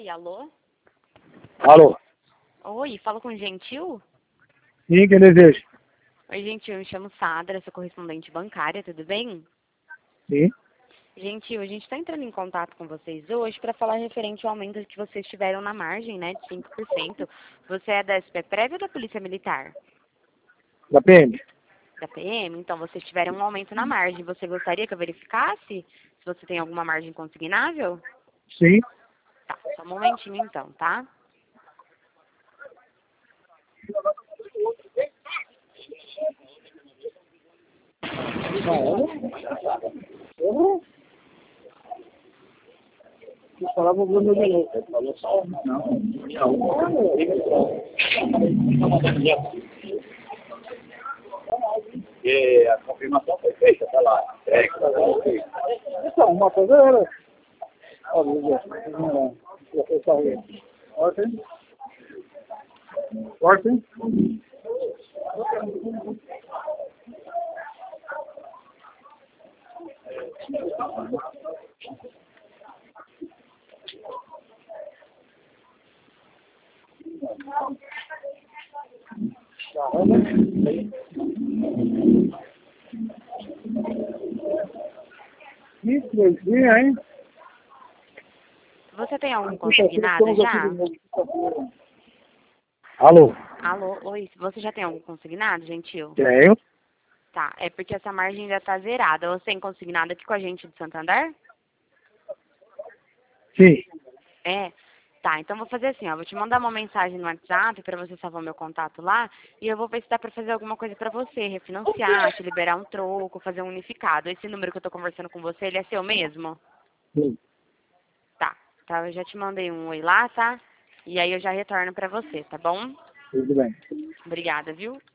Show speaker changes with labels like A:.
A: Oi, alô?
B: Alô?
A: Oi, falo com o Gentil?
B: Sim, quem deseja?
A: Oi, Gentil, eu me chamo Sadra, sou correspondente bancária, tudo bem?
B: Sim.
A: Gentil, a gente está entrando em contato com vocês hoje para falar referente ao aumento que vocês tiveram na margem, né, de 5%. Você é da SP-Prev ou da Polícia Militar?
B: Da PM?
A: Da PM? Então, vocês tiveram um aumento na margem. Você gostaria que eu verificasse se você tem alguma margem consignável?
B: Sim.
A: Tá, só um momentinho então, tá?
C: E a confirmação foi feita, tá lá.
B: Então, uma coisa era... Ordem. Ordem. Isso, hein?
A: Você tem algum consignado já?
B: Alô?
A: Alô, oi, você já tem algum consignado, Gentil?
B: Tenho.
A: Tá, é porque essa margem já tá zerada. Você tem consignado aqui com a gente de Santander?
B: Sim.
A: É? Tá, então vou fazer assim, ó, vou te mandar uma mensagem no WhatsApp pra você salvar meu contato lá e eu vou ver se dá pra fazer alguma coisa pra você, refinanciar, te liberar um troco, fazer um unificado. Esse número que eu tô conversando com você, ele é seu mesmo?
B: Sim.
A: Tá, eu já te mandei um oi lá, tá? E aí eu já retorno pra você, tá bom?
B: Tudo bem.
A: Obrigada, viu?